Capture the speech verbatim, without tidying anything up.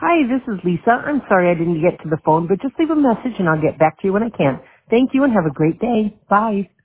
Hi, this is Lisa. I'm sorry I didn't get to the phone, but just leave a message and I'll get back to you when I can. Thank you and have a great day. Bye.